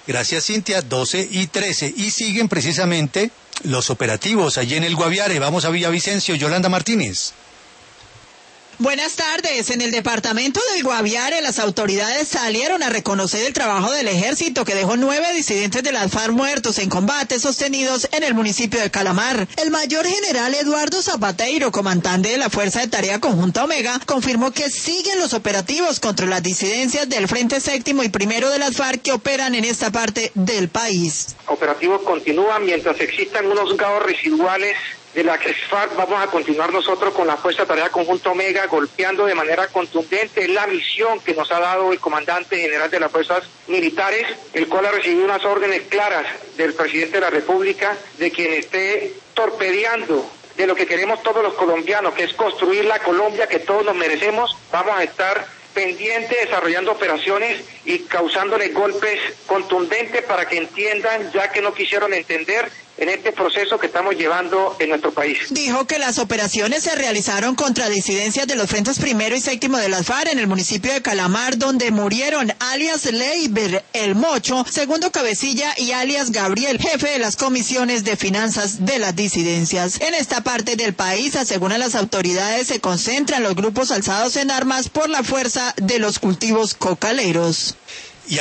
Gracias, Cintia, 12:13. Y siguen precisamente los operativos allí en el Guaviare. Vamos a Villavicencio, Yolanda Martínez. Buenas tardes. En el departamento del Guaviare, las autoridades salieron a reconocer el trabajo del ejército que dejó 9 disidentes de las FARC muertos en combates sostenidos en el municipio de Calamar. El mayor general Eduardo Zapateiro, comandante de la Fuerza de Tarea Conjunta Omega, confirmó que siguen los operativos contra las disidencias del Frente Séptimo y Primero de las FARC que operan en esta parte del país. Operativos continúan mientras existan unos gados residuales de la FARC. Vamos a continuar nosotros con la Fuerza de Tarea Conjunta Omega golpeando de manera contundente. Es la misión que nos ha dado el comandante general de las fuerzas militares, el cual ha recibido unas órdenes claras del presidente de la República de quien esté torpedeando de lo que queremos todos los colombianos, que es construir la Colombia que todos nos merecemos. Vamos a estar pendientes, desarrollando operaciones y causándoles golpes contundentes para que entiendan, ya que no quisieron entender en este proceso que estamos llevando en nuestro país. Dijo que las operaciones se realizaron contra disidencias de los frentes primero y séptimo de las FARC en el municipio de Calamar, donde murieron alias Leiber El Mocho, segundo cabecilla, y alias Gabriel, jefe de las comisiones de finanzas de las disidencias. En esta parte del país, aseguran las autoridades, se concentran los grupos alzados en armas por la fuerza de los cultivos cocaleros.